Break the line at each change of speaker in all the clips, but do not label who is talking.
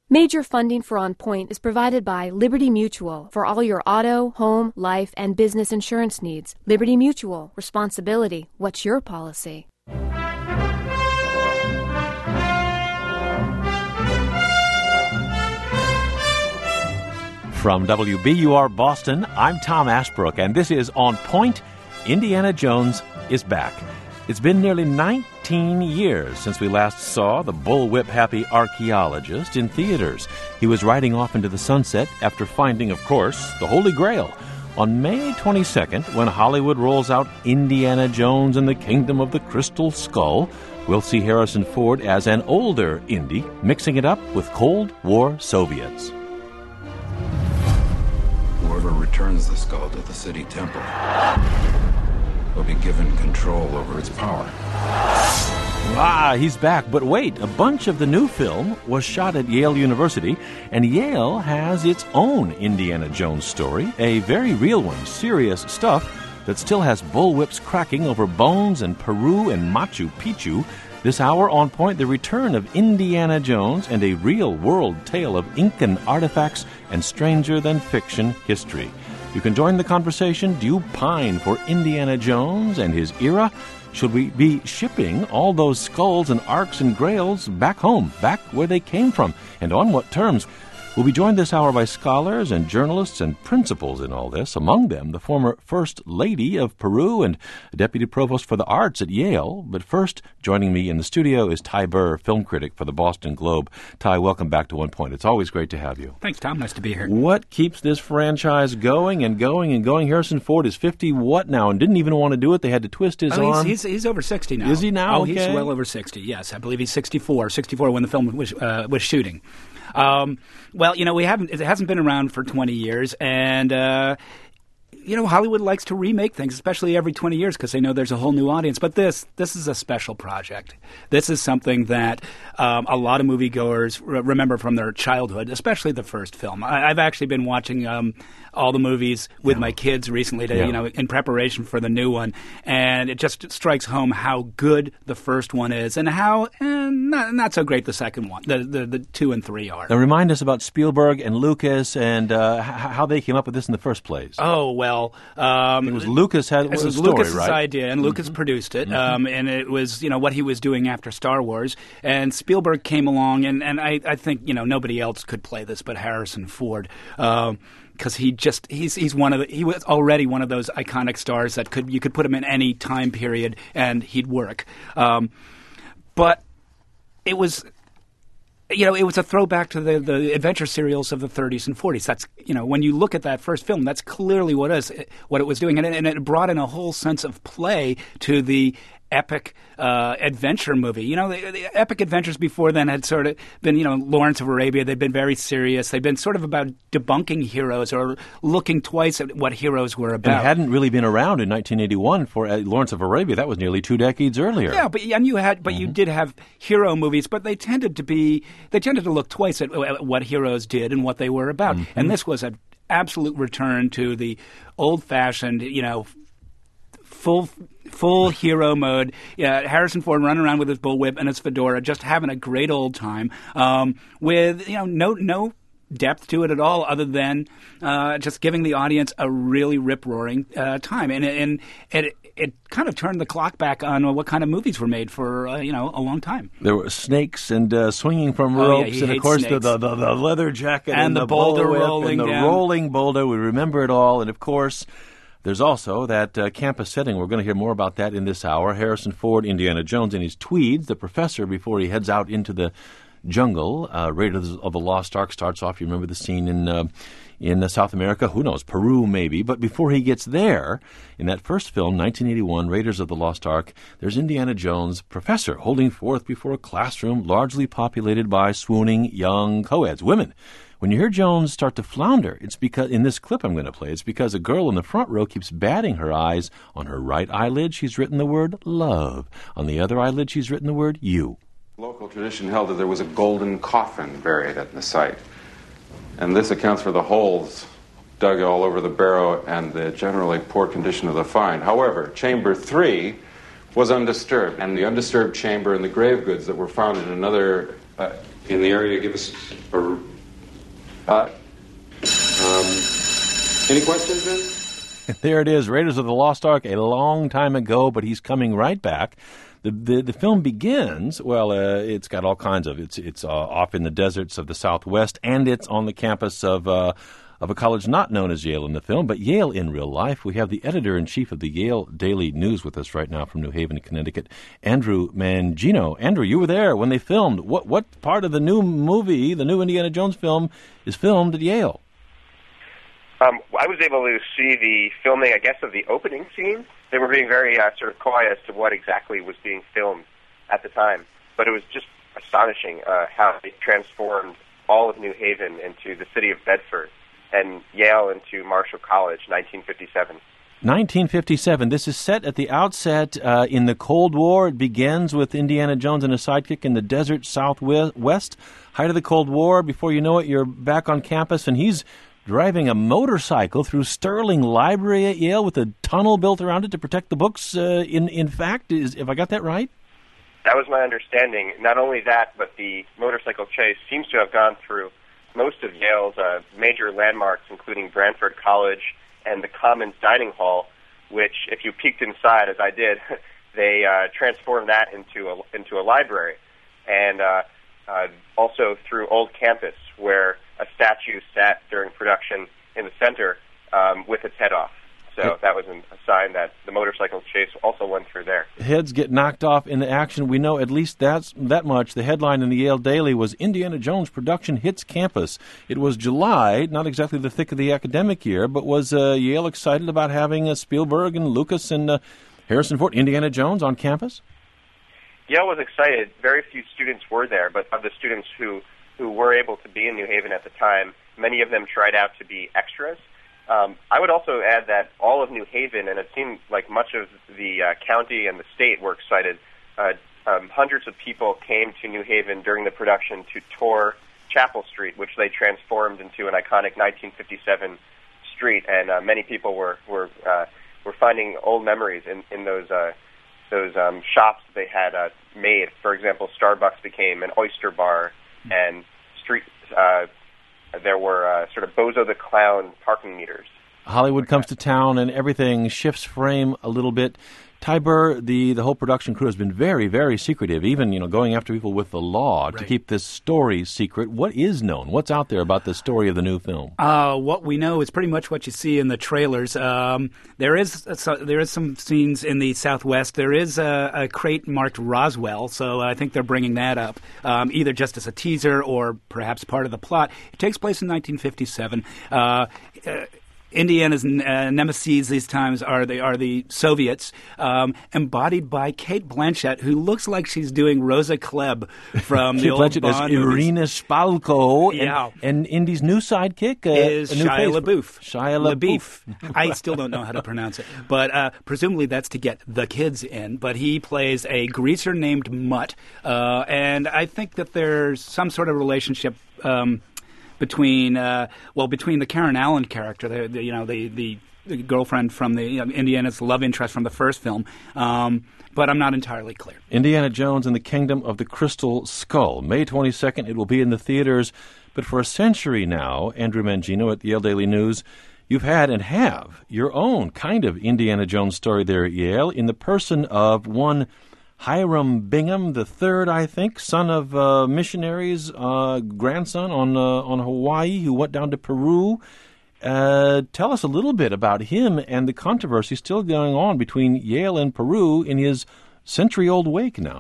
Major funding for On Point is provided by Liberty Mutual for all your auto, home, life, and business insurance needs. Liberty Mutual. Responsibility. What's your policy?
From WBUR Boston, I'm Tom Ashbrook, and this is On Point. Indiana Jones is back. It's been nearly 19 years since we last saw the bullwhip-happy archaeologist in theaters. He was riding off into the sunset after finding, of course, the Holy Grail. On May 22nd, when Hollywood rolls out Indiana Jones and the Kingdom of the Crystal Skull, we'll see Harrison Ford as an older Indy, mixing it up with Cold War Soviets.
Whoever returns the skull to the city temple will be given control over its power.
He's back. But wait, a bunch of the new film was shot at Yale University, and Yale has its own Indiana Jones story, a very real one, serious stuff that still has bullwhips cracking over Bones and Peru and Machu Picchu. This hour On Point, the return of Indiana Jones and a real-world tale of Incan artifacts and stranger-than-fiction history. You can join the conversation. Do you pine for Indiana Jones and his era? Should we be shipping all those skulls and arks and grails back home, back where they came from, and on what terms? We'll be joined this hour by scholars and journalists and principals in all this, among them the former First Lady of Peru and Deputy Provost for the Arts at Yale. But first, joining me in the studio is Ty Burr, film critic for the Boston Globe. Ty, welcome back to One Point. It's always great to have you.
Thanks, Tom. Nice to be here.
What keeps this franchise going and going and going? Harrison Ford is 50 what now, and didn't even want to do it. They had to twist his arm.
He's over 60 now.
Is he now?
Oh,
okay.
He's well over 60, yes. I believe he's 64 when the film was shooting. Well, it hasn't been around for 20 years, and Hollywood likes to remake things, especially every 20 years, because they know there's a whole new audience. But this is a special project. This is something that a lot of moviegoers remember from their childhood, especially the first film. I've actually been watching all the movies with my kids recently, in preparation for the new one, and it just strikes home how good the first one is, and how not so great the second one, the 2 and 3 are.
Now remind us about Spielberg and Lucas and how they came up with this in the first place.
Oh well,
it was Lucas had
it was
story,
Lucas's
right?
idea, and Lucas produced it, and it was what he was doing after Star Wars, and Spielberg came along, and I think nobody else could play this but Harrison Ford. Because he was already one of those iconic stars that you could put him in any time period and he'd work. But it was a throwback to the adventure serials of the 30s and 40s. That's when you look at that first film, that's clearly what it was doing, and it brought in a whole sense of play to the epic adventure movie. The epic adventures before then had sort of been, Lawrence of Arabia. They'd been very serious. They'd been sort of about debunking heroes or looking twice at what heroes were about.
And it hadn't really been around in 1981 for Lawrence of Arabia. That was nearly 2 decades earlier.
Yeah, you did have hero movies, but they tended to look twice at what heroes did and what they were about. And this was an absolute return to the old-fashioned, full hero mode. Yeah, Harrison Ford running around with his bullwhip and his fedora, just having a great old time, with no depth to it at all, other than just giving the audience a really rip-roaring time. And it kind of turned the clock back on what kind of movies were made for a long time.
There were snakes and swinging from ropes, and of course the leather jacket
and the boulder rolling
and the
down.
Rolling boulder. We remember it all, and of course. There's also that campus setting. We're going to hear more about that in this hour. Harrison Ford, Indiana Jones in his tweeds, the professor before he heads out into the jungle. Raiders of the Lost Ark starts off. You remember the scene in South America? Who knows? Peru, maybe. But before he gets there, in that first film, 1981, Raiders of the Lost Ark, there's Indiana Jones, professor, holding forth before a classroom largely populated by swooning young co-eds, women. When you hear Jones start to flounder, it's because, in this clip I'm going to play, it's because a girl in the front row keeps batting her eyes. On her right eyelid, she's written the word love. On the other eyelid, she's written the word you.
Local tradition held that there was a golden coffin buried at the site. And this accounts for the holes dug all over the barrow and the generally poor condition of the find. However, chamber 3 was undisturbed, and the undisturbed chamber and the grave goods that were found in another in the area, give us a... any questions, then?
There it is, Raiders of the Lost Ark, a long time ago, but he's coming right back. The film begins, well, it's got all kinds of, it's off in the deserts of the Southwest, and it's on the campus of a college not known as Yale in the film, but Yale in real life. We have the editor-in-chief of the Yale Daily News with us right now from New Haven, Connecticut, Andrew Mangino. Andrew, you were there when they filmed. What part of the new movie, the new Indiana Jones film, is filmed at Yale?
I was able to see the filming, I guess, of the opening scene. They were being very sort of coy as to what exactly was being filmed at the time. But it was just astonishing how they transformed all of New Haven into the city of Bedford and Yale into Marshall College, 1957.
1957. This is set at the outset in the Cold War. It begins with Indiana Jones and a sidekick in the desert Southwest, height of the Cold War. Before you know it, you're back on campus, and he's driving a motorcycle through Sterling Library at Yale with a tunnel built around it to protect the books. In fact, if I got that right?
That was my understanding. Not only that, but the motorcycle chase seems to have gone through most of Yale's major landmarks, including Branford College and the Commons Dining Hall, which, if you peeked inside, as I did, they transformed that into a library. And also through Old Campus, where a statue sat during production in the center with its head off. So that was a sign that the motorcycle chase also went through there.
Heads get knocked off in the action. We know at least that much. The headline in the Yale Daily was Indiana Jones production hits campus. It was July, not exactly the thick of the academic year, but was Yale excited about having Spielberg and Lucas and Harrison Ford, Indiana Jones on campus?
Yale was excited. Very few students were there, but of the students who were able to be in New Haven at the time, many of them tried out to be extras. I would also add that all of New Haven, and it seemed like much of the county and the state were excited. Hundreds of people came to New Haven during the production to tour Chapel Street, which they transformed into an iconic 1957 street, and many people were finding old memories in those shops that they had made. For example, Starbucks became an oyster bar, and there were sort of Bozo the Clown parking meters.
Hollywood comes to town and everything shifts frame a little bit. Ty Burr, the whole production crew has been very, very secretive, even going after people with the law to keep this story secret. What is known? What's out there about the story of the new film?
What we know is pretty much what you see in the trailers. There is some scenes in the Southwest. There is a crate marked Roswell, so I think they're bringing that up, either just as a teaser or perhaps part of the plot. It takes place in 1957. Indiana's nemesis these times are the Soviets, embodied by Cate Blanchett, who looks like she's doing Rosa Klebb from the old Bond movies.
Irina Spalko,
yeah.
and Indy's new sidekick
is Shia LaBeouf.
Shia LaBeouf.
I still don't know how to pronounce it, but presumably that's to get the kids in. But he plays a greaser named Mutt, and I think that there's some sort of relationship between the Karen Allen character, the girlfriend from the Indiana's love interest from the first film, but I'm not entirely clear.
Indiana Jones and the Kingdom of the Crystal Skull. May 22nd, it will be in the theaters. But for a century now, Andrew Mangino at the Yale Daily News, you've had and have your own kind of Indiana Jones story there at Yale in the person of one Hiram Bingham III, I think, son of missionaries, grandson on Hawaii who went down to Peru. Tell us a little bit about him and the controversy still going on between Yale and Peru in his century-old wake now.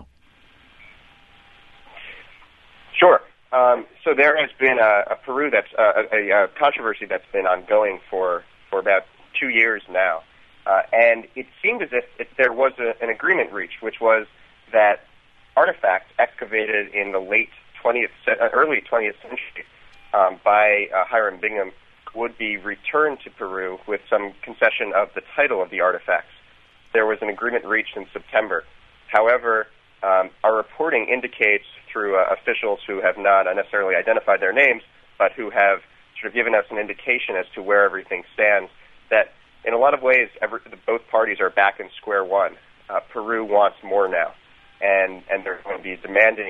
Sure.
So there has been a Peru that's a controversy that's been ongoing for about 2 years now. And it seemed as if there was an agreement reached, which was that artifacts excavated in the early 20th century by Hiram Bingham would be returned to Peru with some concession of the title of the artifacts. There was an agreement reached in September. However, our reporting indicates through officials who have not necessarily identified their names, but who have sort of given us an indication as to where everything stands, that in a lot of ways, both parties are back in square one. Peru wants more now, and they're going to be demanding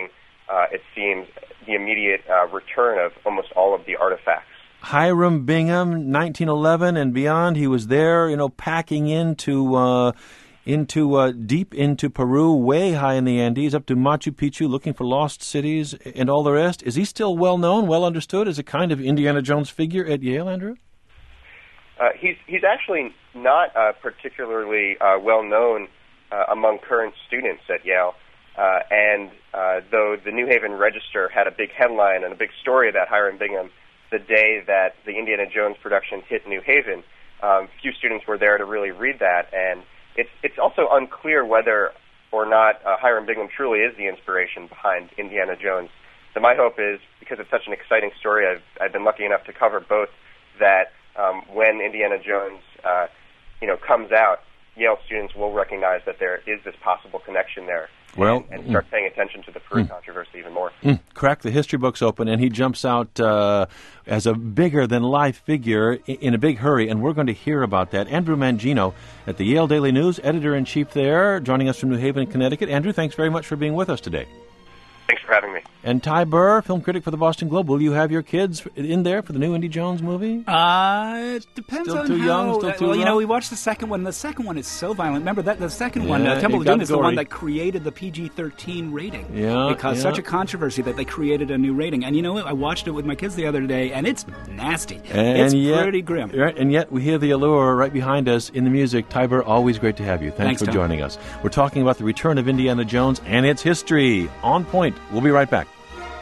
it seems, the immediate return of almost all of the artifacts.
Hiram Bingham, 1911 and beyond, he was there, packing into deep into Peru, way high in the Andes, up to Machu Picchu, looking for lost cities and all the rest. Is he still well known, well understood as a kind of Indiana Jones figure at Yale, Andrew?
He's actually not particularly well known among current students at Yale. And though the New Haven Register had a big headline and a big story about Hiram Bingham the day that the Indiana Jones production hit New Haven, few students were there to really read that. And it's also unclear whether or not Hiram Bingham truly is the inspiration behind Indiana Jones. So my hope is, because it's such an exciting story, I've been lucky enough to cover both, that when Indiana Jones comes out, Yale students will recognize that there is this possible connection there. And start paying attention to the Peru controversy even more.
Crack the history books open, and he jumps out as a bigger-than-life figure in a big hurry, and we're going to hear about that. Andrew Mangino at the Yale Daily News, editor-in-chief there, joining us from New Haven, Connecticut. Andrew, thanks very much for being with us today.
Thanks for having me.
And Ty Burr, film critic for the Boston Globe. Will you have your kids in there for the new Indy Jones movie?
It depends
still
on
too
how.
Young, still too rough?
We watched the second one. The second one is so violent. Remember that the second one, Temple of Doom, is the one that created the PG-13 rating. It caused such a controversy that they created a new rating. And you know what? I watched it with my kids the other day, and it's nasty. It's pretty grim.
Right, and yet we hear the allure right behind us in the music. Ty Burr, always great to have you. Thanks for joining us. We're talking about the return of Indiana Jones and its history. On Point. We'll be right back.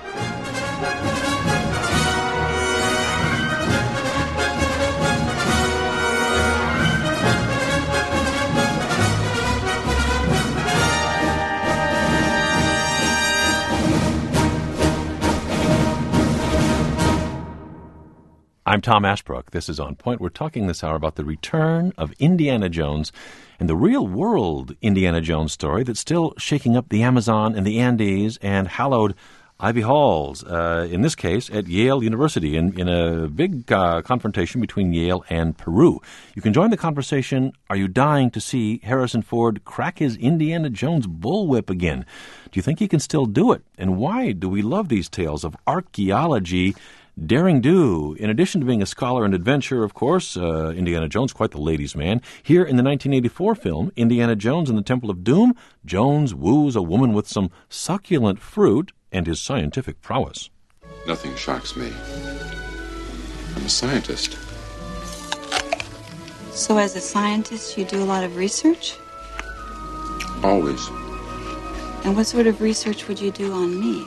I'm Tom Ashbrook. This is On Point. We're talking this hour about the return of Indiana Jones and the real-world Indiana Jones story that's still shaking up the Amazon and the Andes and hallowed Ivy Halls, in this case at Yale University, in a big confrontation between Yale and Peru. You can join the conversation. Are you dying to see Harrison Ford crack his Indiana Jones bullwhip again? Do you think he can still do it? And why do we love these tales of archaeology daring do? In addition to being a scholar and adventurer, of course, Indiana Jones, quite the ladies' man. Here in the 1984 film, Indiana Jones and the Temple of Doom, Jones woos a woman with some succulent fruit and his scientific prowess.
Nothing shocks me. I'm a scientist.
So as a scientist, you do a lot of research?
Always.
And what sort of research would you do on me?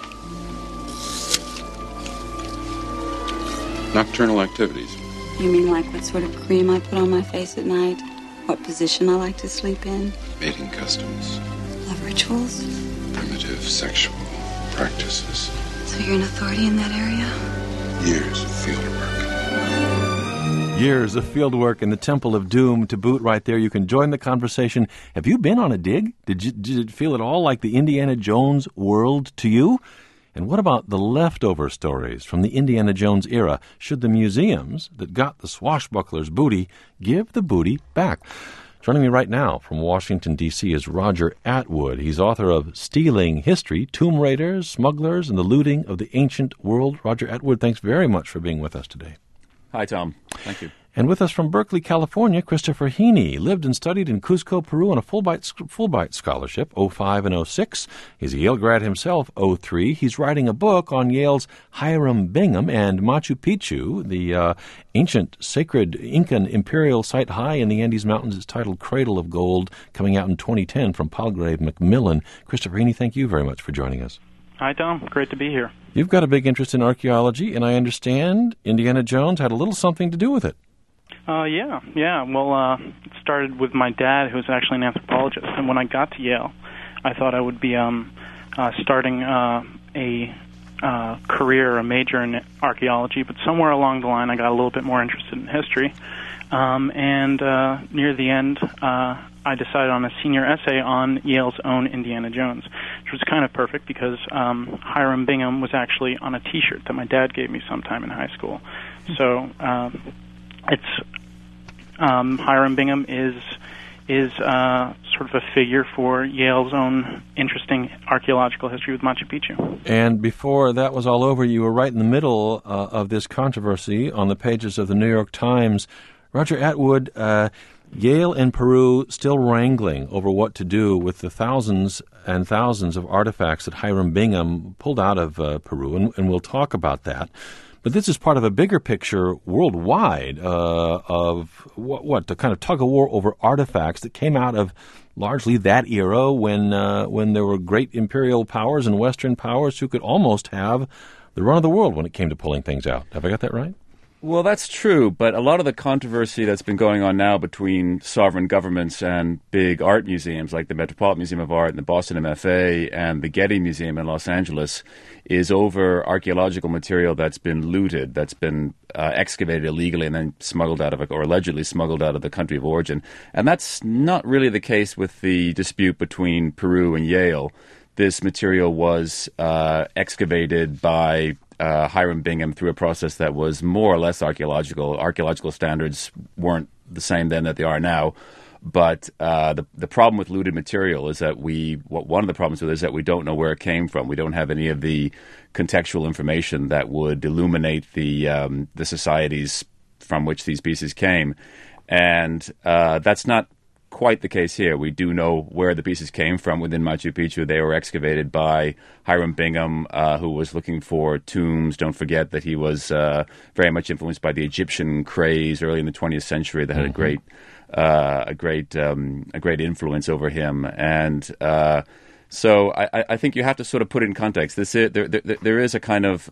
Nocturnal activities.
You mean like what sort of cream I put on my face at night? What position I like to sleep in?
Mating customs.
Love rituals?
Primitive sexual practices.
So you're an authority in that area?
Years of field work.
Years of field work in the Temple of Doom to boot right there. You can join the conversation. Have you been on a dig? Did it feel at all like the Indiana Jones world to you? And what about the leftover stories from the Indiana Jones era? Should the museums that got the swashbuckler's booty give the booty back? Joining me right now from Washington, D.C. is Roger Atwood. He's author of Stealing History, Tomb Raiders, Smugglers, and the Looting of the Ancient World. Roger Atwood, thanks very much for being with us today.
Hi, Tom. Thank you.
And with us from Berkeley, California, Christopher Heaney. Lived and studied in Cuzco, Peru on a Fulbright scholarship, 05 and 06. He's a Yale grad himself, 03. He's writing a book on Yale's Hiram Bingham and Machu Picchu, the ancient sacred Incan imperial site high in the Andes Mountains. It's titled Cradle of Gold, coming out in 2010 from Palgrave Macmillan. Christopher Heaney, thank you very much for joining us.
Hi, Tom. Great to be here.
You've got a big interest in archaeology, and I understand Indiana Jones had a little something to do with it.
Yeah. Well, it started with my dad, who was actually an anthropologist. And when I got to Yale, I thought I would be starting a career, a major in archaeology. But somewhere along the line, I got a little bit more interested in history. And near the end, I decided on a senior essay on Yale's own Indiana Jones, which was kind of perfect because Hiram Bingham was actually on a T-shirt that my dad gave me sometime in high school. So Hiram Bingham is sort of a figure for Yale's own interesting archaeological history with Machu Picchu.
And before that was all over, you were right in the middle of this controversy on the pages of the New York Times. Roger Atwood, Yale and Peru still wrangling over what to do with the thousands and thousands of artifacts that Hiram Bingham pulled out of Peru, and we'll talk about that. But this is part of a bigger picture worldwide of what the kind of tug-of-war over artifacts that came out of largely that era when there were great imperial powers and Western powers who could almost have the run of the world when it came to pulling things out. Have I got that right?
Well, that's true, but a lot of the controversy that's been going on now between sovereign governments and big art museums like the Metropolitan Museum of Art and the Boston MFA and the Getty Museum in Los Angeles is over archaeological material that's been looted, that's been excavated illegally and then smuggled out of or allegedly smuggled out of the country of origin. And that's not really the case with the dispute between Peru and Yale. This material was excavated by Hiram Bingham through a process that was more or less archaeological. Archaeological standards weren't the same then that they are now. But the problem with looted material is that one of the problems with it is that we don't know where it came from. We don't have any of the contextual information that would illuminate the societies from which these pieces came. And that's not quite the case here. We do know where the pieces came from within Machu Picchu. They were excavated by Hiram Bingham, who was looking for tombs. Don't forget that he was very much influenced by the Egyptian craze early in the 20th century that had a great influence over him. And so I think you have to sort of put it in context. There is a kind of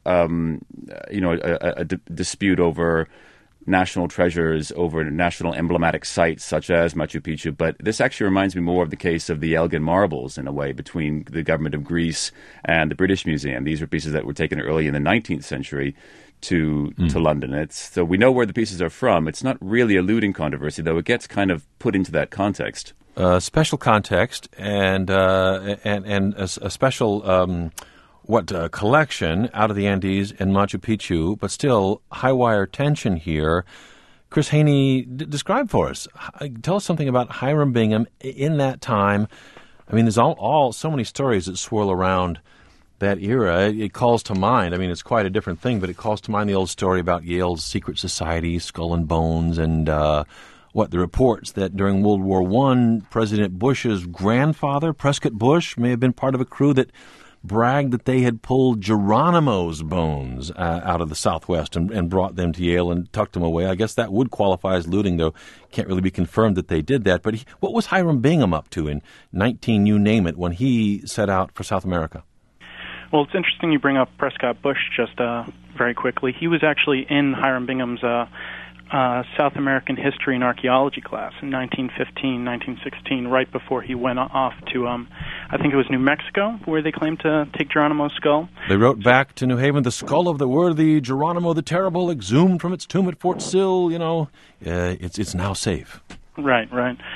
a dispute over national treasures, over national emblematic sites such as Machu Picchu, but this actually reminds me more of the case of the Elgin marbles in a way between the government of Greece and the British Museum. These were pieces that were taken early in the 19th century to London. So we know where the pieces are from. It's not really a looting controversy, though it gets kind of put into that context.
Special context and a special collection out of the Andes and Machu Picchu, but still high-wire tension here. Chris Haney, describe for us. Tell us something about Hiram Bingham in that time. I mean, there's so many stories that swirl around that era. It calls to mind, I mean, it's quite a different thing, but it calls to mind the old story about Yale's secret society, Skull and Bones, and the reports that during World War I, President Bush's grandfather, Prescott Bush, may have been part of a crew that bragged that they had pulled Geronimo's bones out of the Southwest and brought them to Yale and tucked them away. I guess that would qualify as looting, though can't really be confirmed that they did that. But what was Hiram Bingham up to in you name it, when he set out for South America?
Well, it's interesting you bring up Prescott Bush just very quickly. He was actually in Hiram Bingham's South American history and archaeology class in 1915, 1916, right before he went off to, I think it was New Mexico, where they claimed to take Geronimo's skull.
They wrote back to New Haven, the skull of the worthy Geronimo the Terrible, exhumed from its tomb at Fort Sill, it's now safe.
Right.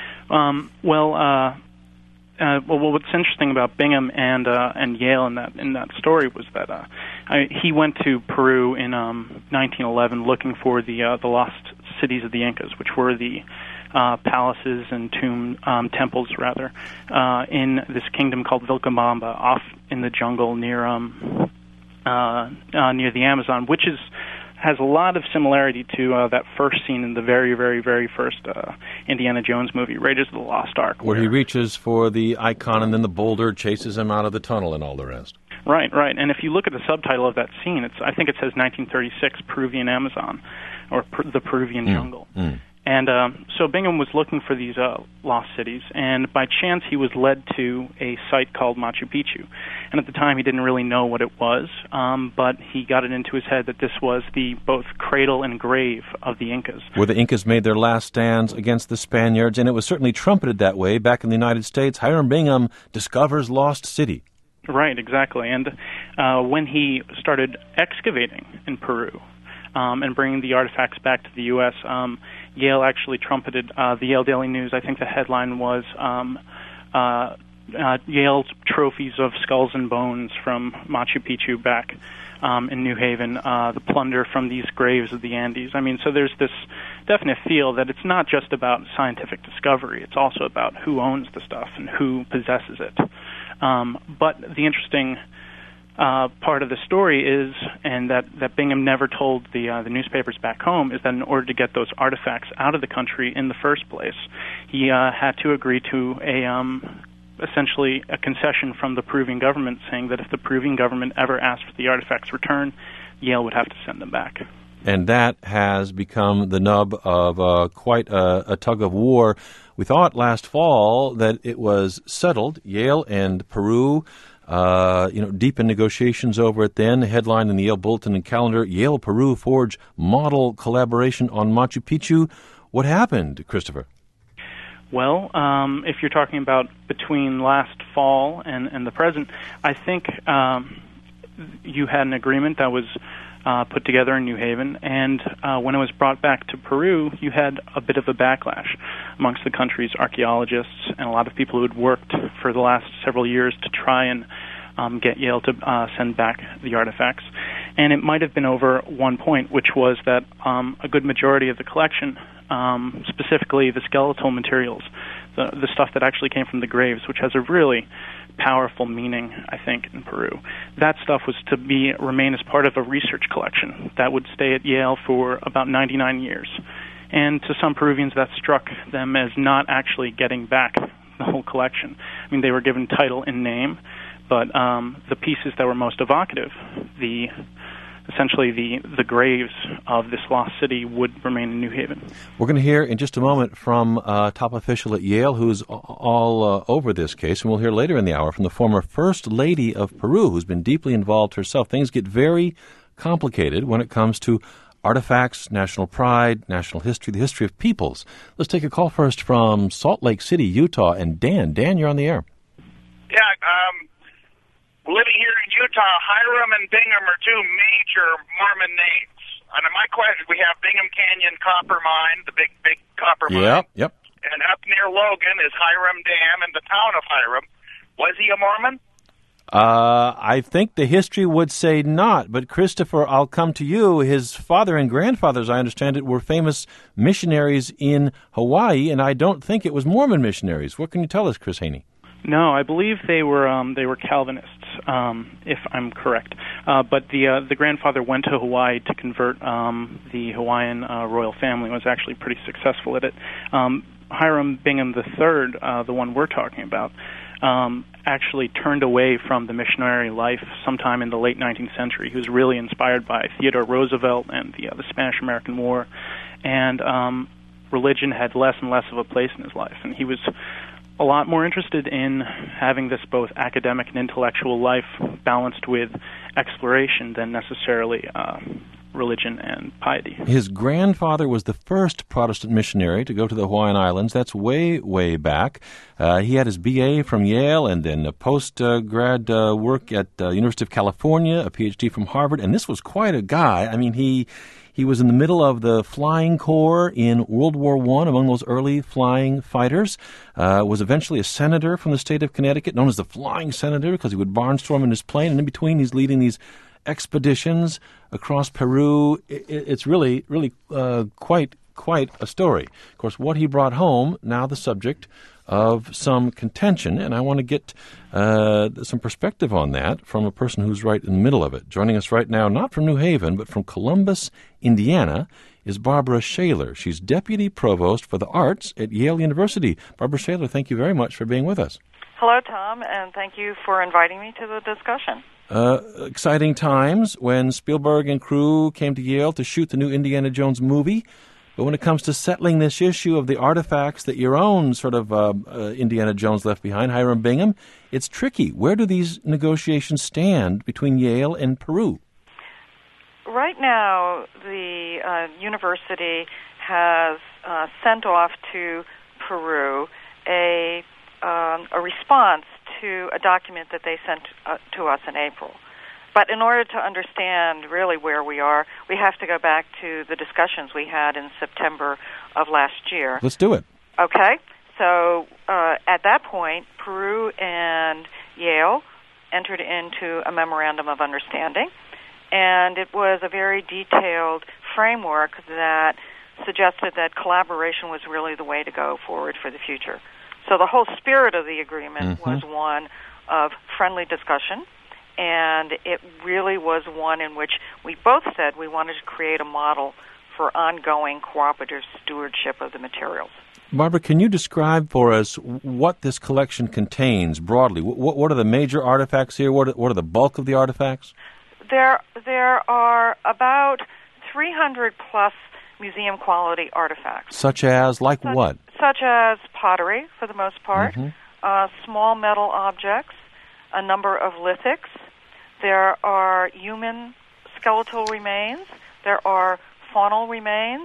Well, what's interesting about Bingham and Yale in that story was that he went to Peru in 1911 looking for the lost cities of the Incas, which were the palaces and temples rather in this kingdom called Vilcabamba, off in the jungle near the Amazon, which has a lot of similarity to that first scene in the very, very, very first Indiana Jones movie, Raiders of the Lost Ark.
Where he reaches for the icon and then the boulder chases him out of the tunnel and all the rest.
Right. And if you look at the subtitle of that scene, I think it says 1936 Peruvian Amazon, or the Peruvian jungle. And so Bingham was looking for these lost cities, and by chance he was led to a site called Machu Picchu. And at the time he didn't really know what it was, but he got it into his head that this was the both cradle and grave of the Incas.
Where the Incas made their last stands against the Spaniards, and it was certainly trumpeted that way back in the United States. Hiram Bingham discovers lost city.
Right, exactly. And when he started excavating in Peru and bringing the artifacts back to the U.S., Yale actually trumpeted the Yale Daily News. I think the headline was Yale's trophies of skulls and bones from Machu Picchu back in New Haven, the plunder from these graves of the Andes. I mean, so there's this definite feel that it's not just about scientific discovery, it's also about who owns the stuff and who possesses it. But the interesting part of the story is, and that Bingham never told the newspapers back home, is that in order to get those artifacts out of the country in the first place, he had to agree to essentially a concession from the Peruvian government, saying that if the Peruvian government ever asked for the artifacts returned, Yale would have to send them back.
And that has become the nub of quite a tug of war. We thought last fall that it was settled. Yale and Peru, deep in negotiations over it then. The headline in the Yale Bulletin and Calendar, Yale-Peru forge model collaboration on Machu Picchu. What happened, Christopher?
Well, if you're talking about between last fall and the present, I think you had an agreement that was put together in New Haven, and when it was brought back to Peru, you had a bit of a backlash amongst the country's archaeologists and a lot of people who had worked for the last several years to try and get Yale to send back the artifacts. And it might have been over one point, which was that a good majority of the collection, specifically the skeletal materials, the stuff that actually came from the graves, which has a really powerful meaning, I think, in Peru. That stuff was to remain as part of a research collection that would stay at Yale for about 99 years. And to some Peruvians, that struck them as not actually getting back the whole collection. I mean, they were given title and name, but the pieces that were most evocative, essentially the graves of this lost city, would remain in New Haven.
We're going to hear in just a moment from a top official at Yale who's all over this case, and we'll hear later in the hour from the former First Lady of Peru, who's been deeply involved herself. Things get very complicated when it comes to artifacts, national pride, national history, the history of peoples. Let's take a call first from Salt Lake City, Utah, and Dan. Dan, you're on the air.
Yeah, living here in Utah, Hiram and Bingham are two major Mormon names. And my question, we have Bingham Canyon Copper Mine, the big copper mine.
Yep.
And up near Logan is Hiram Dam and the town of Hiram. Was he a Mormon?
I think the history would say not, but Christopher, I'll come to you. His father and grandfather, as I understand it, were famous missionaries in Hawaii, and I don't think it was Mormon missionaries. What can you tell us, Chris Haney?
No, I believe they were Calvinists, if I'm correct. But the grandfather went to Hawaii to convert the Hawaiian royal family, and was actually pretty successful at it. Hiram Bingham III, the one we're talking about, actually turned away from the missionary life sometime in the late 19th century. He was really inspired by Theodore Roosevelt and the Spanish-American War, and religion had less and less of a place in his life, and he was a lot more interested in having this both academic and intellectual life balanced with exploration than necessarily religion and piety. His
grandfather was the first Protestant missionary to go to the Hawaiian Islands. That's way, way back. He had his B.A. from Yale and then a post-grad work at University of California, a Ph.D. from Harvard, and this was quite a guy. I mean, he was in the middle of the Flying Corps in World War I, among those early flying fighters, was eventually a senator from the state of Connecticut, known as the Flying Senator, because he would barnstorm in his plane, and in between he's leading these expeditions across Peru. It's really, really quite a story. Of course, what he brought home, now the subject of some contention, and I want to get some perspective on that from a person who's right in the middle of it. Joining us right now, not from New Haven, but from Columbus, Indiana, is Barbara Shaler. She's Deputy Provost for the Arts at Yale University. Barbara Shaler, thank you very much for being with us.
Hello, Tom, and thank you for inviting me to the discussion.
Exciting times when Spielberg and crew came to Yale to shoot the new Indiana Jones movie. But when it comes to settling this issue of the artifacts that your own sort of Indiana Jones left behind, Hiram Bingham, it's tricky. Where do these negotiations stand between Yale and Peru?
Right now, the university has sent off to Peru a response to a document that they sent to us in April. But in order to understand really where we are, we have to go back to the discussions we had in September of last year.
Let's do it.
Okay. So at that point, Peru and Yale entered into a memorandum of understanding, and it was a very detailed framework that suggested that collaboration was really the way to go forward for the future. So the whole spirit of the agreement was one of friendly discussion, and it really was one in which we both said we wanted to create a model for ongoing cooperative stewardship of the materials.
Barbara, can you describe for us what this collection contains broadly? What are the major artifacts here? What are the bulk of the artifacts?
There are about 300 plus museum quality artifacts.
Such as, what?
Such as pottery, for the most part, small metal objects, a number of lithics. There are human skeletal remains. There are faunal remains.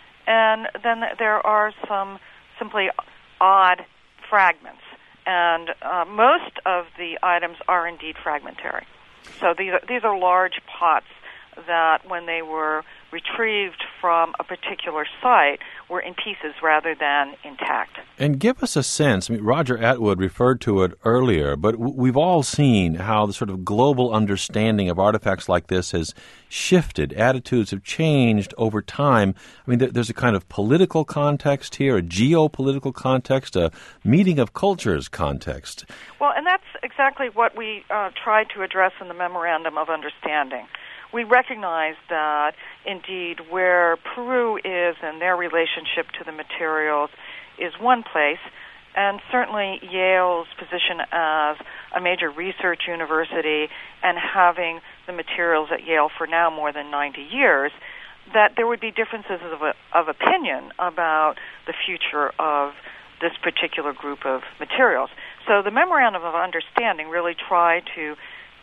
And then there are some simply odd fragments. And most of the items are indeed fragmentary. So these are large pots that, when they were retrieved from a particular site, were in pieces rather than intact.
And give us a sense, Roger Atwood referred to it earlier, but we've all seen how the sort of global understanding of artifacts like this has shifted. Attitudes have changed over time. There's a kind of political context here, a geopolitical context, a meeting of cultures context.
Well, and that's exactly what we tried to address in the Memorandum of Understanding. We recognize that, indeed, where Peru is and their relationship to the materials is one place, and certainly Yale's position as a major research university and having the materials at Yale for now more than 90 years, that there would be differences of opinion about the future of this particular group of materials. So the Memorandum of Understanding really tried to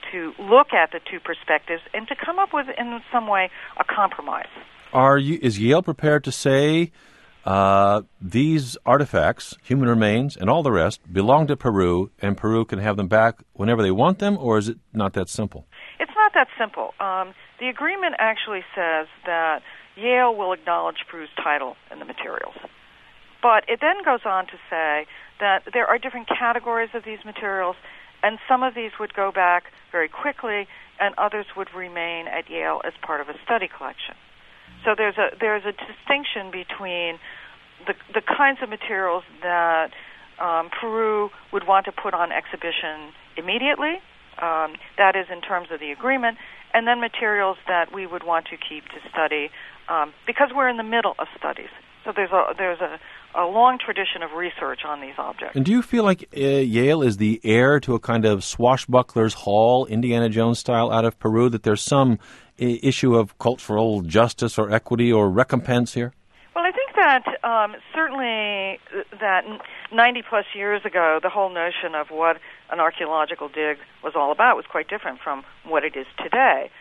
look at the two perspectives and to come up with, in some way, a compromise.
Is Yale prepared to say these artifacts, human remains, and all the rest belong to Peru, and Peru can have them back whenever they want them, or is it not that simple?
It's not that simple. The agreement actually says that Yale will acknowledge Peru's title in the materials. But it then goes on to say that there are different categories of these materials, and some of these would go back very quickly, and others would remain at Yale as part of a study collection. So there's a distinction between the kinds of materials that Peru would want to put on exhibition immediately, that is in terms of the agreement, and then materials that we would want to keep to study because we're in the middle of studies. So there's a long tradition of research on these objects.
And do you feel like Yale is the heir to a kind of swashbuckler's haul, Indiana Jones style, out of Peru, that there's some issue of cultural justice or equity or recompense here?
Well, I think that certainly that 90-plus years ago, the whole notion of what an archaeological dig was all about was quite different from what it is today.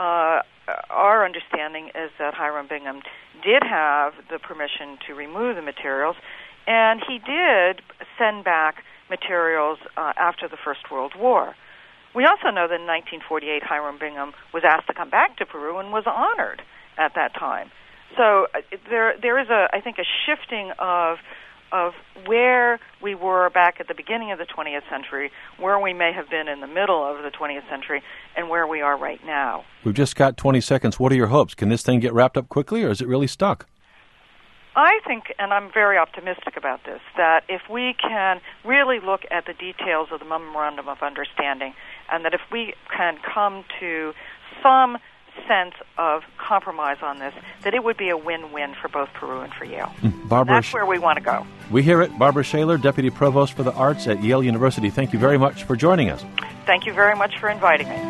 Our understanding is that Hiram Bingham did have the permission to remove the materials, and he did send back materials after the First World War. We also know that in 1948, Hiram Bingham was asked to come back to Peru and was honored at that time. So there is, I think, a shifting of where we were back at the beginning of the 20th century, where we may have been in the middle of the 20th century, and where we are right now.
We've just got 20 seconds. What are your hopes? Can this thing get wrapped up quickly, or is it really stuck?
I think, and I'm very optimistic about this, that if we can really look at the details of the Memorandum of Understanding, and that if we can come to some sense of compromise on this, that it would be a win-win for both Peru and for Yale.
Barbara,
that's where we want to go.
We hear it. Barbara Shaler, Deputy Provost for the Arts at Yale University. Thank you very much for joining us.
Thank you very much for inviting me.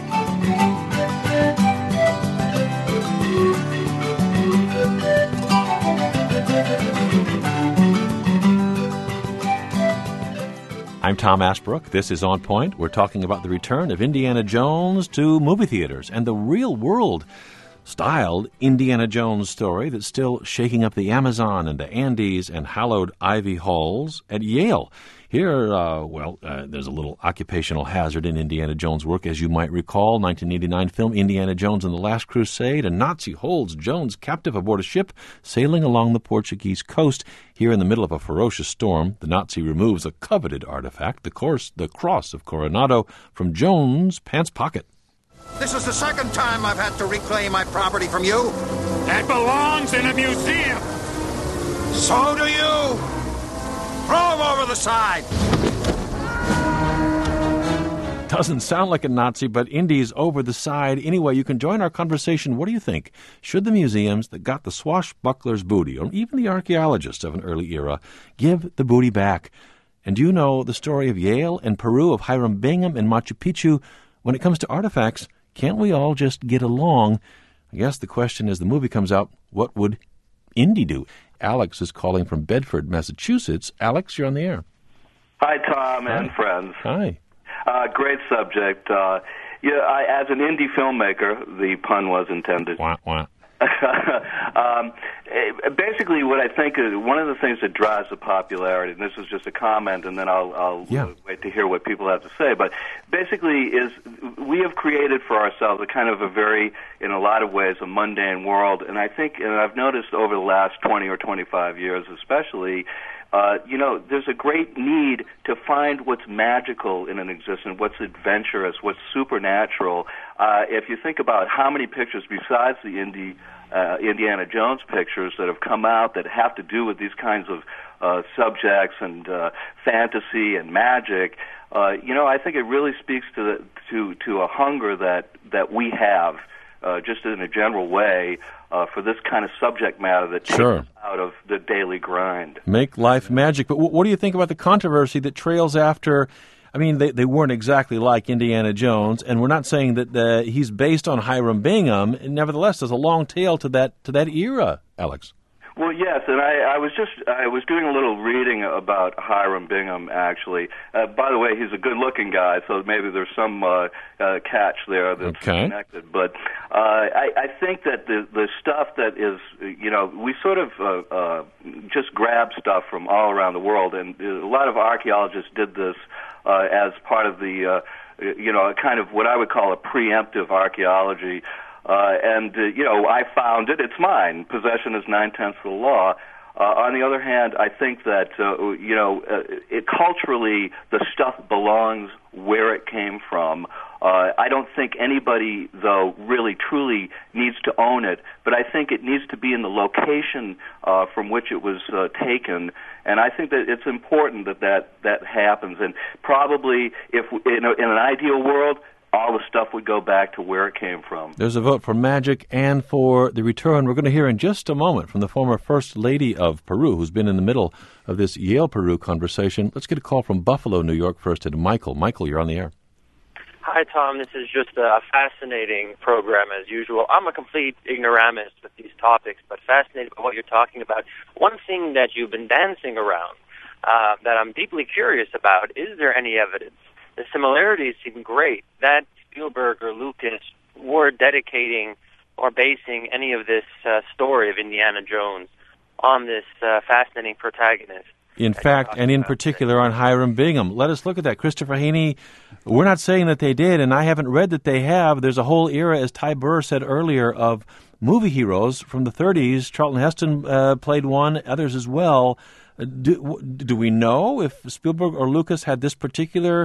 I'm Tom Asbrook. This is On Point. We're talking about the return of Indiana Jones to movie theaters and the real-world styled Indiana Jones story that's still shaking up the Amazon and the Andes and hallowed Ivy halls at Yale. Here, there's a little occupational hazard in Indiana Jones' work, as you might recall. 1989 film Indiana Jones and the Last Crusade. A Nazi holds Jones captive aboard a ship sailing along the Portuguese coast. Here in the middle of a ferocious storm, the Nazi removes a coveted artifact, the cross of Coronado, from Jones' pants pocket.
This is the second time I've had to reclaim my property from you.
That belongs in a museum.
So do you. Throw him over the side.
Doesn't sound like a Nazi, but Indy's over the side. Anyway, you can join our conversation. What do you think? Should the museums that got the swashbuckler's booty, or even the archaeologists of an early era, give the booty back? And do you know the story of Yale and Peru, of Hiram Bingham and Machu Picchu? When it comes to artifacts, can't we all just get along? I guess the question as the movie comes out, what would Indy do? Alex is calling from Bedford, Massachusetts. Alex, you're on the air.
Hi, Tom and friends.
Hi.
Great subject. As an indie filmmaker, the pun was intended.
Wah, wah.
Basically, what I think is one of the things that drives the popularity, and this is just a comment, and then I'll wait to hear what people have to say, but basically is we have created for ourselves a kind of a very, in a lot of ways, a mundane world, and I think, and I've noticed over the last 20 or 25 years especially, there's a great need to find what's magical in an existence, what's adventurous, what's supernatural. If you think about how many pictures besides the Indiana Jones pictures that have come out that have to do with these kinds of subjects and fantasy and magic, I think it really speaks to a hunger that we have, just in a general way, for this kind of subject matter that takes us out of the daily grind.
Make life magic. But what do you think about the controversy that trails after? I mean, they weren't exactly like Indiana Jones, and we're not saying that he's based on Hiram Bingham. Nevertheless, there's a long tail to that era, Alex.
Well, yes, and I was doing a little reading about Hiram Bingham, actually. By the way, he's a good-looking guy, so maybe there's some catch there that's connected. But I think that the stuff that is, we sort of just grab stuff from all around the world, and a lot of archaeologists did this as part of the, kind of what I would call a preemptive archaeology. I found it. It's mine. Possession is 9/10 of the law. On the other hand, I think that, culturally, the stuff belongs where it came from. I don't think anybody, though, really, truly needs to own it, but I think it needs to be in the location from which it was taken, and I think that it's important that happens. And probably, if in an ideal world, all the stuff would go back to where it came from.
There's a vote for magic and for the return. We're going to hear in just a moment from the former First Lady of Peru, who's been in the middle of this Yale-Peru conversation. Let's get a call from Buffalo, New York first, and Michael. Michael, you're on the air.
Hi, Tom. This is just a fascinating program, as usual. I'm a complete ignoramus with these topics, but fascinated by what you're talking about. One thing that you've been dancing around that I'm deeply curious about, is there any evidence? The similarities seem great that Spielberg or Lucas were dedicating or basing any of this story of Indiana Jones on this fascinating protagonist.
In fact, and in particular on Hiram Bingham. Let us look at that. Christopher Haney, we're not saying that they did, and I haven't read that they have. There's a whole era, as Ty Burr said earlier, of movie heroes from the 30s. Charlton Heston played one, others as well. Do we know if Spielberg or Lucas had this particular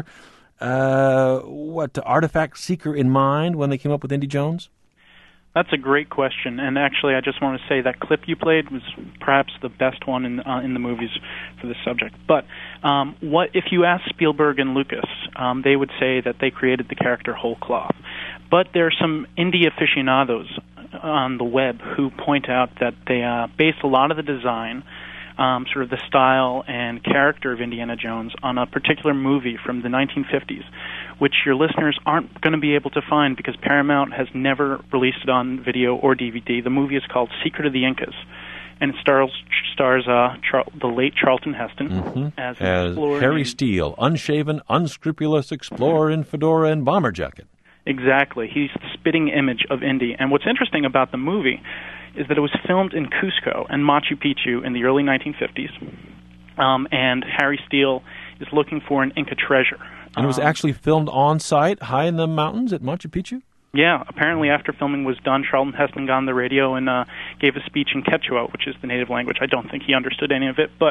artifact seeker in mind when they came up with Indy Jones?
That's a great question, and actually, I just want to say that clip you played was perhaps the best one in the movies for this subject. But what if you ask Spielberg and Lucas, they would say that they created the character whole cloth. But there are some indie aficionados on the web who point out that they based a lot of the design, sort of the style and character of Indiana Jones on a particular movie from the 1950s, which your listeners aren't going to be able to find because Paramount has never released it on video or DVD. The movie is called Secret of the Incas, and it stars the late Charlton Heston as
Harry Steele, unshaven, unscrupulous explorer in fedora and bomber jacket.
Exactly. He's the spitting image of Indy. And what's interesting about the movie is that it was filmed in Cusco and Machu Picchu in the early 1950s. And Harry Steele is looking for an Inca treasure.
And it was actually filmed on site, high in the mountains at Machu Picchu?
Yeah, apparently after filming was done, Charlton Heston got on the radio and gave a speech in Quechua, which is the native language. I don't think he understood any of it, but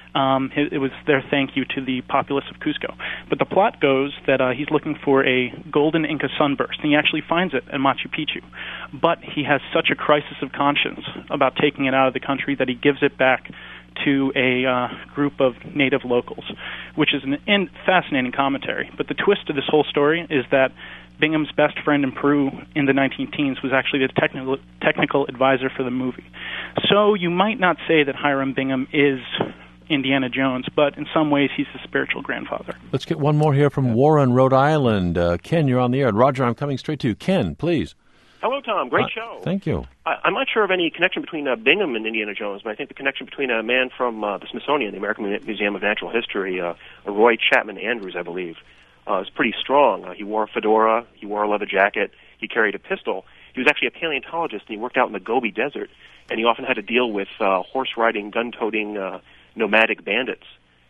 it was their thank you to the populace of Cusco. But the plot goes that he's looking for a golden Inca sunburst, and he actually finds it at Machu Picchu. But he has such a crisis of conscience about taking it out of the country that he gives it back to a group of native locals, which is an fascinating commentary. But the twist of this whole story is that Bingham's best friend in Peru in the 19-teens was actually the technical advisor for the movie. So you might not say that Hiram Bingham is Indiana Jones, but in some ways he's the spiritual grandfather.
Let's get one more here from Warren, Rhode Island. Ken, you're on the air. And Roger, I'm coming straight to you. Ken, please.
Hello, Tom. Great show.
Thank you.
I'm not sure of any connection between Bingham and Indiana Jones, but I think the connection between a man from the Smithsonian, the American Museum of Natural History, Roy Chapman Andrews, I believe, is pretty strong. He wore a fedora. He wore a leather jacket. He carried a pistol. He was actually a paleontologist, and he worked out in the Gobi Desert, and he often had to deal with horse-riding, gun-toting nomadic bandits.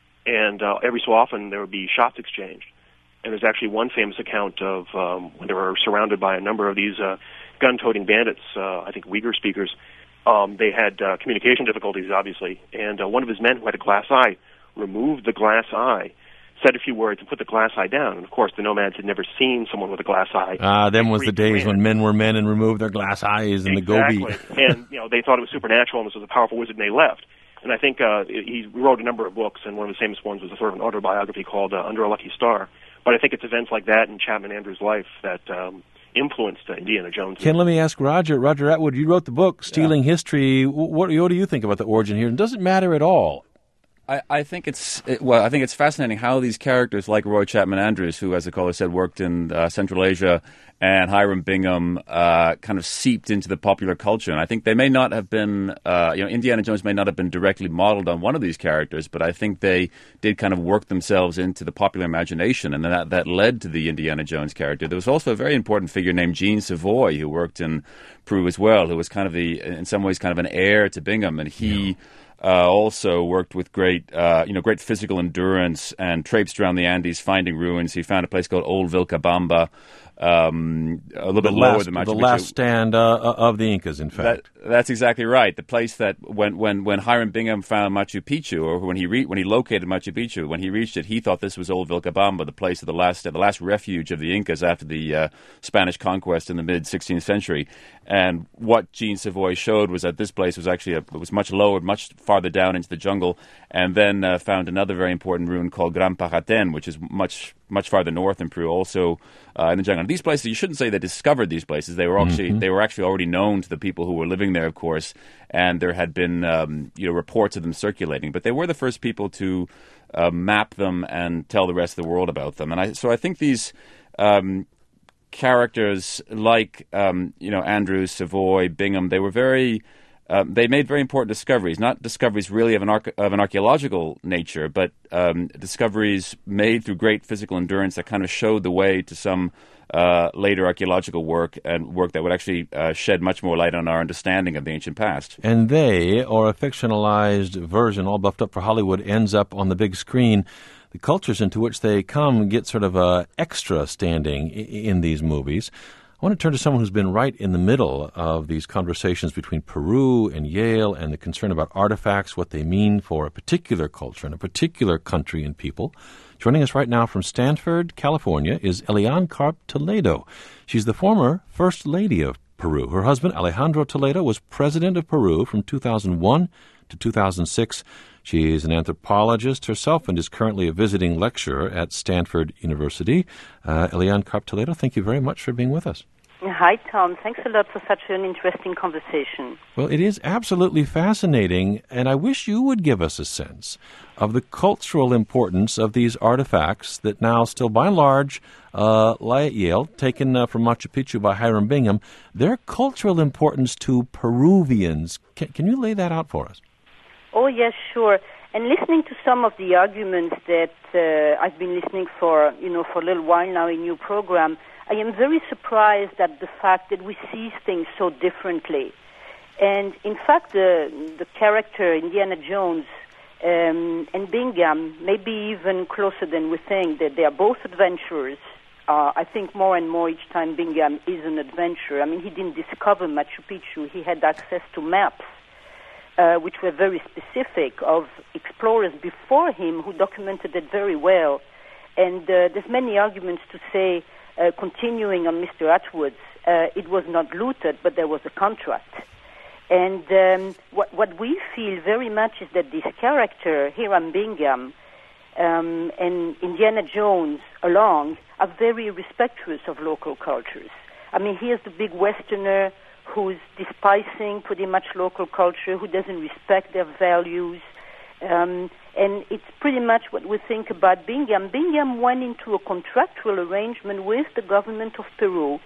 And every so often there would be shots exchanged. And there's actually one famous account of when they were surrounded by a number of these gun-toting bandits, I think Uyghur speakers. They had communication difficulties, obviously, and one of his men who had a glass eye removed the glass eye, said a few words, and put the glass eye down. And, of course, the nomads had never seen someone with a glass eye.
Them was the days when men were men and removed their glass eyes in the Gobi.
And, they thought it was supernatural and this was a powerful wizard, and they left. And I think he wrote a number of books, and one of his famous ones was a sort of an autobiography called Under a Lucky Star. But I think it's events like that in Chapman Andrews' life that influenced Indiana Jones.
Ken, let me ask Roger. Roger Atwood, you wrote the book, Stealing History. What do you think about the origin here? And does it matter at all?
I think it's fascinating how these characters like Roy Chapman Andrews, who, as the caller said, worked in Central Asia, and Hiram Bingham kind of seeped into the popular culture. And I think they may not have been, Indiana Jones may not have been directly modeled on one of these characters, but I think they did kind of work themselves into the popular imagination, and that led to the Indiana Jones character. There was also a very important figure named Gene Savoy, who worked in Peru as well, who was kind of in some ways kind of an heir to Bingham, and he also worked with great physical endurance and traipsed around the Andes finding ruins. He found a place called Old Vilcabamba, a little bit lower than Machu Picchu.
The last stand of the Incas, in fact.
That's exactly right. The place that when Hiram Bingham found Machu Picchu, or when he located Machu Picchu, when he reached it, he thought this was Old Vilcabamba, the place of the last refuge of the Incas after the Spanish conquest in the mid-16th century. And what Gene Savoy showed was that this place was actually it was much lower, much farther down into the jungle, and then found another very important ruin called Gran Pajaten, which is much farther north in Peru, also in the jungle. And these places, you shouldn't say they discovered these places. They were actually already known to the people who were living there, of course, and there had been reports of them circulating. But they were the first people to map them and tell the rest of the world about them. And I think these characters like Andrews, Savoy, Bingham, they were very. They made very important discoveries, not discoveries really of an archaeological nature, but discoveries made through great physical endurance that kind of showed the way to some later archaeological work, and work that would actually shed much more light on our understanding of the ancient past.
And they, or a fictionalized version, all buffed up for Hollywood, ends up on the big screen. The cultures into which they come get sort of a extra standing in these movies. I want to turn to someone who's been right in the middle of these conversations between Peru and Yale and the concern about artifacts, what they mean for a particular culture and a particular country and people. Joining us right now from Stanford, California, is Eliane Karp Toledo. She's the former First Lady of Peru. Her husband, Alejandro Toledo, was president of Peru from 2001 to 2006. She is an anthropologist herself and is currently a visiting lecturer at Stanford University. Eliane Karp Toledo, thank you very much for being with us.
Hi, Tom. Thanks a lot for such an interesting conversation.
Well, it is absolutely fascinating, and I wish you would give us a sense of the cultural importance of these artifacts that now still, by and large, lie at Yale, taken from Machu Picchu by Hiram Bingham. Their cultural importance to Peruvians. Can you lay that out for us?
Oh, yes, sure. And listening to some of the arguments that I've been listening for a little while now in your program, I am very surprised at the fact that we see things so differently. And in fact, the character Indiana Jones and Bingham, maybe even closer than we think, that they are both adventurers. I think more and more each time Bingham is an adventurer. I mean, he didn't discover Machu Picchu. He had access to maps, which were very specific, of explorers before him who documented it very well. And there's many arguments to say, continuing on Mr. Atwood's, it was not looted, but there was a contract. And what we feel very much is that this character, Hiram Bingham, and Indiana Jones along, are very respectuous of local cultures. I mean, here's the big Westerner who's despising pretty much local culture, who doesn't respect their values. And it's pretty much what we think about Bingham. Bingham went into a contractual arrangement with the government of Peru.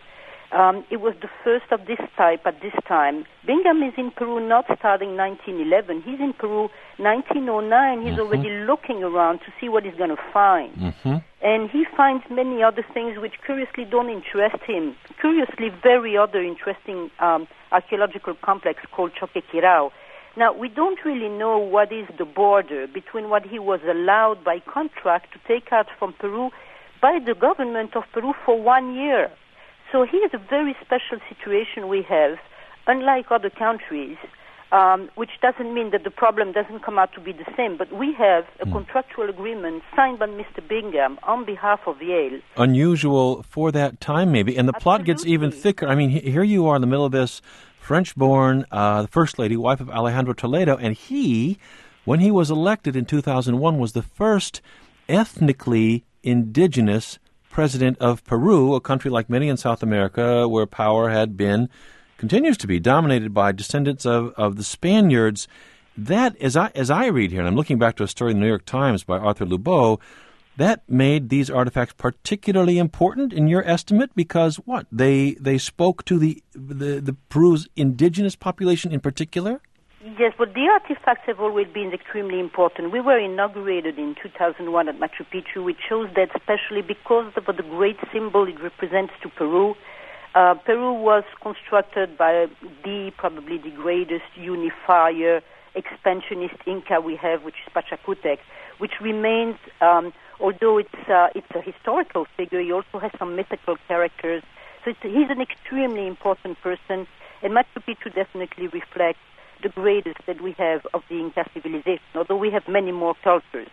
It was the first of this type at this time. Bingham is in Peru not starting 1911. He's in Peru 1909. He's already looking around to see what he's going to find. And he finds many other things which curiously don't interest him. Curiously, very other interesting archaeological complex called Choquequirao. Now, we don't really know what is the border between what he was allowed by contract to take out from Peru by the government of Peru for 1 year. So here's a very special situation we have, unlike other countries, which doesn't mean that the problem doesn't come out to be the same, but we have a contractual agreement signed by Mr. Bingham on behalf of Yale.
Unusual for that time, maybe, and the plot gets even thicker. I mean, here you are in the middle of this, French-born, the First Lady, wife of Alejandro Toledo, and he, when he was elected in 2001, was the first ethnically indigenous president of Peru, a country like many in South America where power had been, continues to be, dominated by descendants of the Spaniards. That, as I read here, and I'm looking back to a story in the New York Times by Arthur Lubeau, that made these artifacts particularly important in your estimate because what? They spoke to the Peru's indigenous population in particular?
Yes, but the artifacts have always been extremely important. We were inaugurated in 2001 at Machu Picchu, which shows that especially because of the great symbol it represents to Peru. Peru was constructed by probably the greatest unifier, expansionist Inca we have, which is Pachacutec, which remains, although it's a historical figure, he also has some mythical characters. So he's an extremely important person, and Machu Picchu definitely reflects the greatest that we have of the Inca civilization, although we have many more cultures.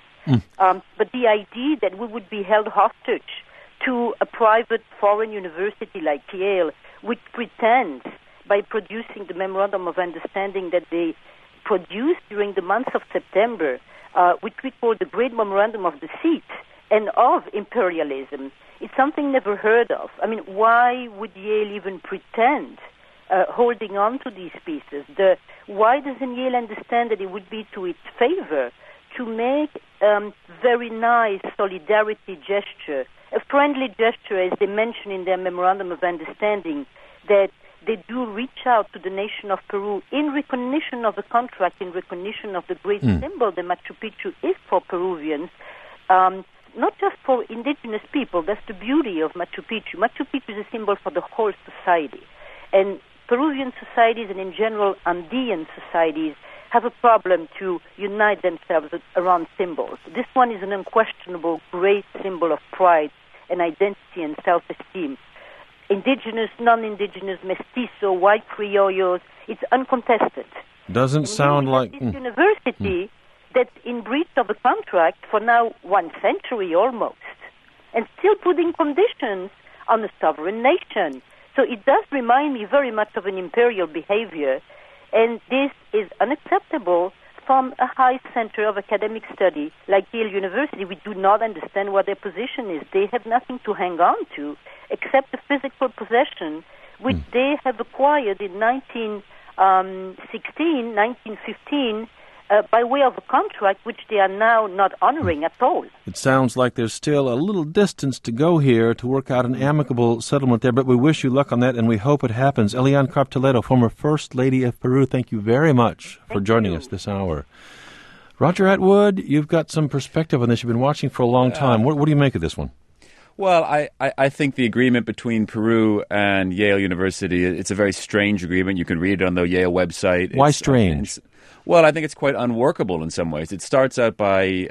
But the idea that we would be held hostage to a private foreign university like Yale, which pretends, by producing the Memorandum of Understanding that they produced during the month of September, which we call the Great Memorandum of Deceit and of Imperialism, it's something never heard of. I mean, why would Yale even pretend holding on to these pieces? Why doesn't Yale understand that it would be to its favor to make very nice solidarity gesture, a friendly gesture, as they mention in their Memorandum of Understanding, that they do reach out to the nation of Peru in recognition of the contract, in recognition of the great symbol that Machu Picchu is for Peruvians, not just for indigenous people. That's the beauty of Machu Picchu. Machu Picchu is a symbol for the whole society. And Peruvian societies and in general Andean societies have a problem to unite themselves around symbols. This one is an unquestionable great symbol of pride and identity and self-esteem. Indigenous, non-indigenous, mestizo, white criollos, it's uncontested.
Doesn't sound like...
This university that's in breach of a contract for now 1 century almost, and still putting conditions on a sovereign nation. So it does remind me very much of an imperial behavior, and this is unacceptable from a high center of academic study like Yale University. We do not understand what their position is. They have nothing to hang on to except the physical possession, which they have acquired in 1916, 1915, by way of a contract which they are now not honoring at all.
It sounds like there's still a little distance to go here to work out an amicable settlement there, but we wish you luck on that, and we hope it happens. Eliane Karp Toledo, former First Lady of Peru, thank you very much for joining us this hour. Roger Atwood, you've got some perspective on this. You've been watching for a long time. What do you make of this one?
Well, I think the agreement between Peru and Yale University, it's a very strange agreement. You can read it on the Yale website.
Why strange?
Well, I think it's quite unworkable in some ways. It starts out by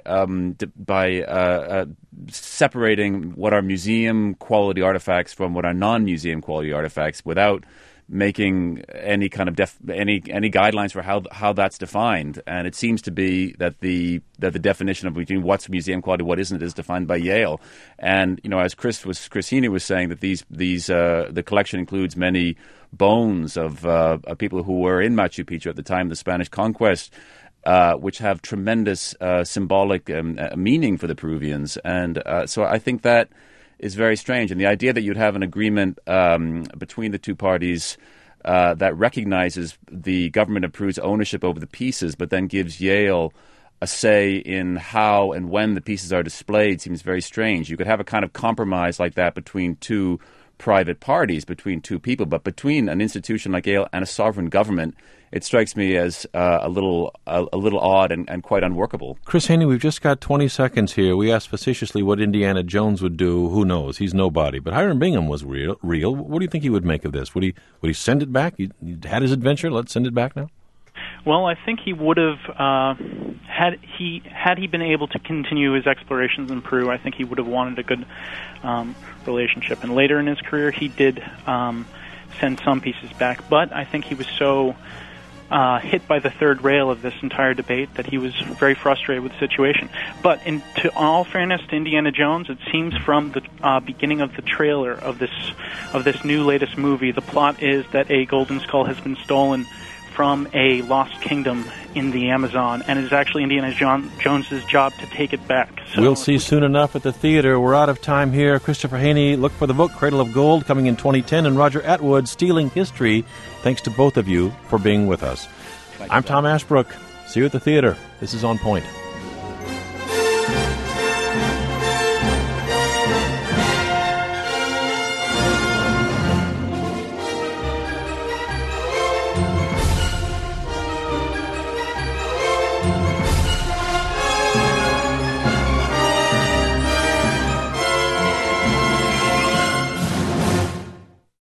separating what are museum quality artifacts from what are non-museum quality artifacts without making any kind of any guidelines for how that's defined. And it seems to be that the definition of between what's museum quality, what isn't, is defined by Yale. And as Chris Heaney was saying, that the collection includes many bones of people who were in Machu Picchu at the time of the Spanish conquest, which have tremendous symbolic meaning for the Peruvians. And so I think that is very strange. And the idea that you'd have an agreement between the two parties that recognizes the government of Peru's ownership over the pieces, but then gives Yale a say in how and when the pieces are displayed seems very strange. You could have a kind of compromise like that between two private parties, between two people, but between an institution like Yale and a sovereign government, it strikes me as a little odd and quite unworkable.
Chris Heaney, we've just got 20 seconds here. We asked facetiously what Indiana Jones would do. Who knows? He's nobody. But Hiram Bingham was real. What do you think he would make of this? Would he send it back? He had his adventure. Let's send it back now.
Well, I think he would have had he been able to continue his explorations in Peru. I think he would have wanted a good relationship. And later in his career, he did send some pieces back. But I think he was so hit by the third rail of this entire debate that he was very frustrated with the situation. But to all fairness to Indiana Jones, it seems from the beginning of the trailer of this new latest movie, the plot is that a golden skull has been stolen from a lost kingdom in the Amazon, and it is actually Indiana Jones's job to take it back. So
we'll see soon enough at the theater. We're out of time here. Christopher Heaney, look for the book Cradle of Gold, coming in 2010, and Roger Atwood, Stealing History. Thanks to both of you for being with us. I'm Tom Ashbrook. See you at the theater. This is On Point.